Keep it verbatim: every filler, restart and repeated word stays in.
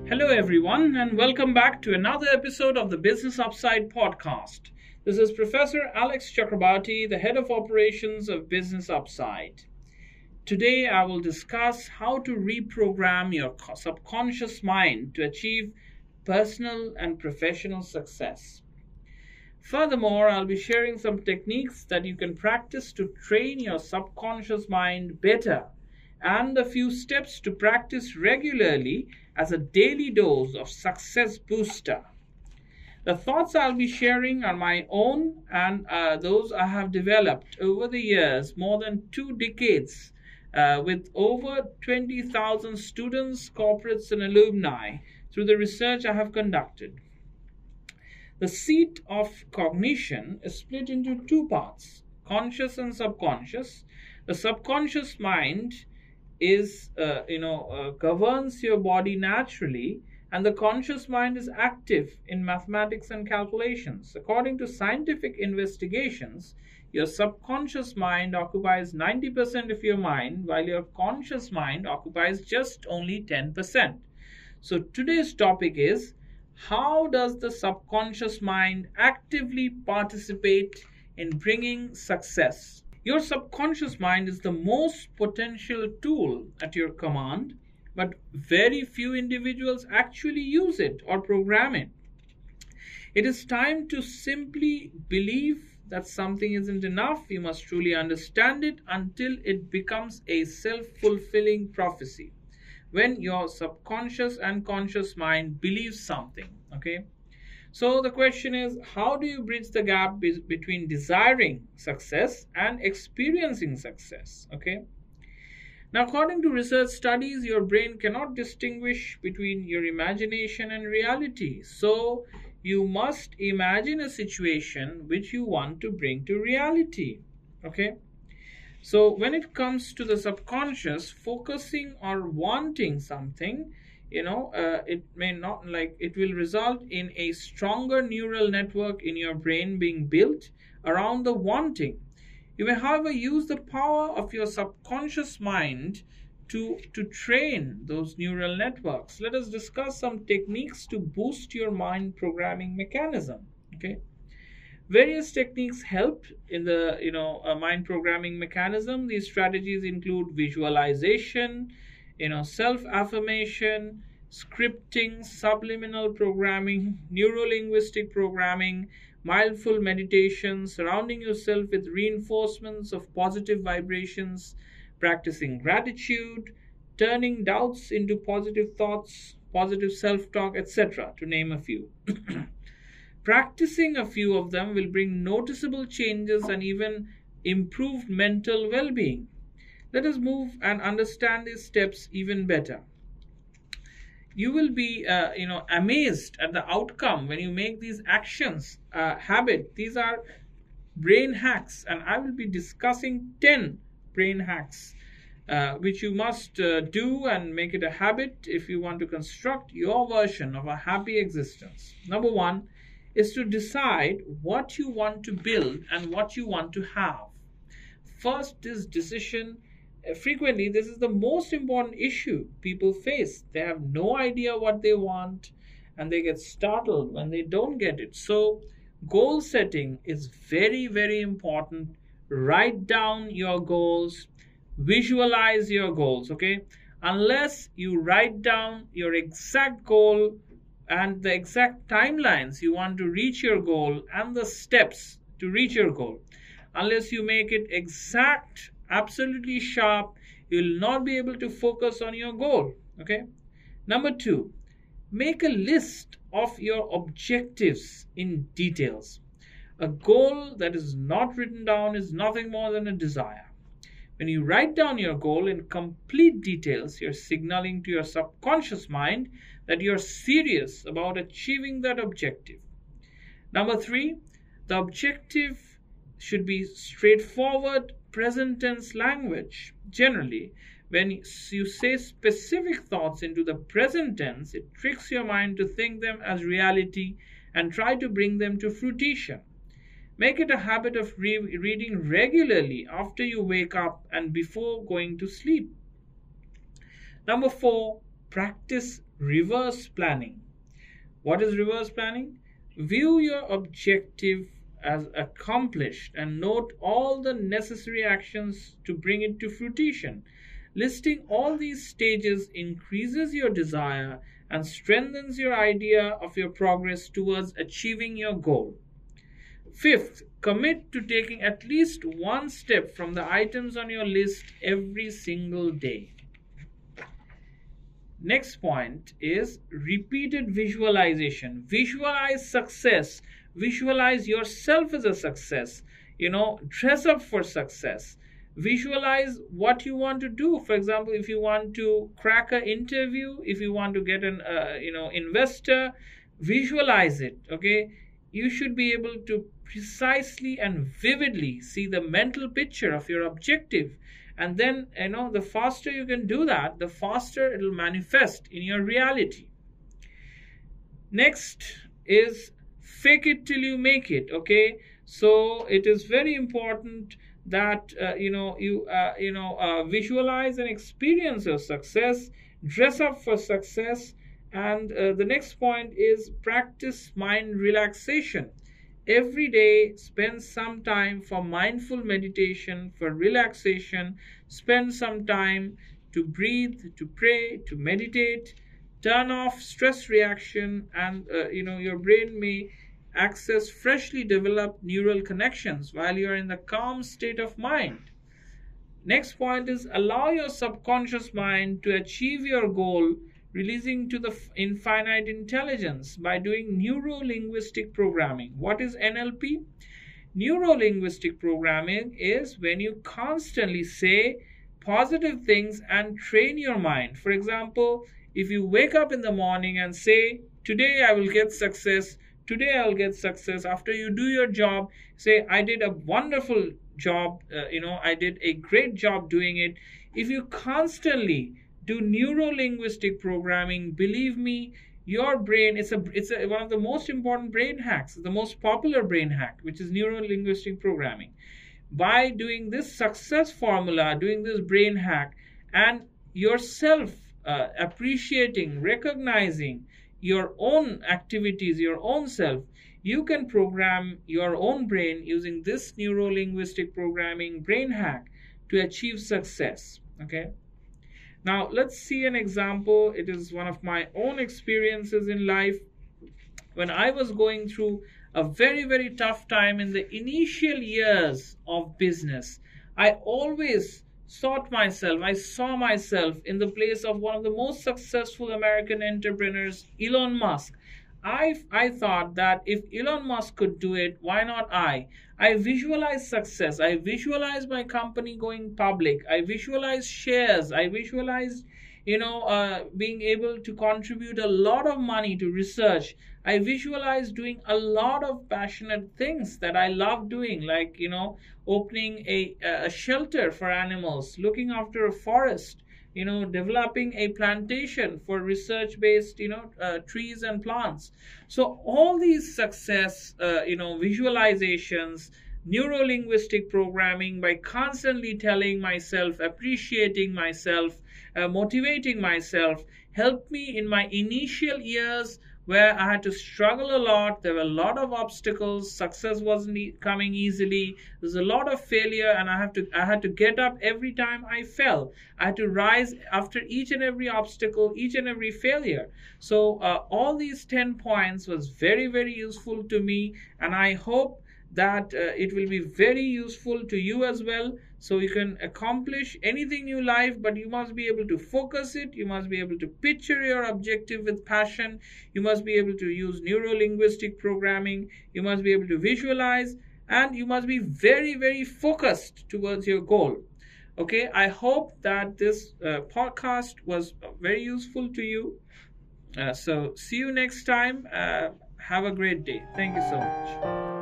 Hello, everyone, and welcome back to another episode of the Business Upside podcast. This is Professor Alex Chakrabarty, the head of operations of Business Upside. Today, I will discuss how to reprogram your subconscious mind to achieve personal and professional success. Furthermore, I'll be sharing some techniques that you can practice to train your subconscious mind better and a few steps to practice regularly as a daily dose of success booster. The thoughts I'll be sharing are my own and uh, those I have developed over the years, more than two decades, uh, with over twenty thousand students, corporates, and alumni through the research I have conducted. The seat of cognition is split into two parts, conscious and subconscious. The subconscious mind is uh, you know uh, governs your body naturally, and the conscious mind is active in mathematics and calculations. According to scientific investigations, your subconscious mind occupies ninety percent of your mind, while your conscious mind occupies just only ten percent. So today's topic is, how does the subconscious mind actively participate in bringing success? Your subconscious mind is the most potential tool at your command, but very few individuals actually use it or program it. It is time to simply believe that something isn't enough. You must truly understand it until it becomes a self-fulfilling prophecy. When your subconscious and conscious mind believes something, okay? So the question is, how do you bridge the gap be- between desiring success and experiencing success? Okay. Now, according to research studies, your brain cannot distinguish between your imagination and reality. So you must imagine a situation which you want to bring to reality. Okay. So when it comes to the subconscious, focusing or wanting something, you know uh, it may not like it will result in a stronger neural network in your brain being built around the wanting. You may, however, use the power of your subconscious mind to to train those neural networks. Let us discuss some techniques to boost your mind programming mechanism. Okay. Various techniques help in the you know uh, mind programming mechanism. These strategies include visualization, you know, self-affirmation, scripting, subliminal programming, neuro-linguistic programming, mindful meditation, surrounding yourself with reinforcements of positive vibrations, practicing gratitude, turning doubts into positive thoughts, positive self-talk, et cetera, to name a few. Practicing a few of them will bring noticeable changes and even improved mental well being. Let us move and understand these steps even better. You will be uh, you know amazed at the outcome when you make these actions uh, habit. These are brain hacks, and I will be discussing ten brain hacks uh, which you must uh, do and make it a habit if you want to construct your version of a happy existence. Number one is to decide what you want to build and what you want to have. First is decision. Uh, frequently this is the most important issue people face. They have no idea what they want, and they get startled when they don't get it. So goal setting is very, very important. Write down your goals, visualize your goals. Okay, unless you write down your exact goal and the exact timelines you want to reach your goal and the steps to reach your goal, unless you make it exact, absolutely sharp, you will not be able to focus on your goal. Okay. Number two, make a list of your objectives in details. A goal that is not written down is nothing more than a desire. When you write down your goal in complete details, you're signaling to your subconscious mind that you're serious about achieving that objective. Number three, the objective should be straightforward, present tense language. Generally, when you say specific thoughts into the present tense, it tricks your mind to think them as reality and try to bring them to fruition. Make it a habit of re- reading regularly after you wake up and before going to sleep. Number four, practice reverse planning. What is reverse planning? View your objective as accomplished and note all the necessary actions to bring it to fruition. Listing all these stages increases your desire and strengthens your idea of your progress towards achieving your goal. Fifth, commit to taking at least one step from the items on your list every single day. Next point is repeated visualization. Visualize success. Visualize yourself as a success. You know, dress up for success. Visualize what you want to do. For example, if you want to crack an interview, if you want to get an uh, you know investor, visualize it. Okay, you should be able to precisely and vividly see the mental picture of your objective. And then, you know, the faster you can do that, the faster it will manifest in your reality. Next is fake it till you make it. Okay, so it is very important that uh, you know you uh, you know uh, visualize and experience your success, dress up for success. And uh, the next point is practice mind relaxation. Every day, spend some time for mindful meditation, for relaxation. Spend some time to breathe, to pray, to meditate. Turn off stress reaction, and uh, you know your brain may access freshly developed neural connections while you are in the calm state of mind. Next point is allow your subconscious mind to achieve your goal, releasing to the infinite intelligence by doing neuro-linguistic programming. What is N L P? Neuro-linguistic programming is when you constantly say positive things and train your mind. For example, if you wake up in the morning and say, today I will get success, today I will get success. After you do your job, say, I did a wonderful job, uh, you know, I did a great job doing it. If you constantly do neuro-linguistic programming, believe me, your brain, it's a it's a, one of the most important brain hacks, the most popular brain hack, which is neuro-linguistic programming. By doing this success formula, doing this brain hack, and yourself uh, appreciating, recognizing your own activities, your own self, you can program your own brain using this neuro-linguistic programming brain hack to achieve success. Okay. Now, let's see an example. It is one of my own experiences in life. When I was going through a very, very tough time in the initial years of business, I always sought myself, I saw myself in the place of one of the most successful American entrepreneurs, Elon Musk. I, I thought that if Elon Musk could do it, why not I? I visualize success. I visualize my company going public. I visualize shares. I visualize, you know, uh, being able to contribute a lot of money to research. I visualize doing a lot of passionate things that I love doing, like, you know, opening a, a shelter for animals, looking after a forest, you know, developing a plantation for research-based, you know, uh, trees and plants. So all these success, uh, you know, visualizations, neuro-linguistic programming, by constantly telling myself, appreciating myself, uh, motivating myself, helped me in my initial years where I had to struggle a lot. There were a lot of obstacles. Success wasn't e- coming easily. There's a lot of failure, and I have to I had to get up every time I fell. I had to rise after each and every obstacle, each and every failure. So uh, all these ten points was very, very useful to me, and I hope that uh, it will be very useful to you as well. So you can accomplish anything you like, but you must be able to focus it. You must be able to picture your objective with passion. You must be able to use neuro-linguistic programming. You must be able to visualize, and you must be very, very focused towards your goal. Okay, I hope that this uh, podcast was very useful to you. Uh, so see you next time. Uh, have a great day. Thank you so much.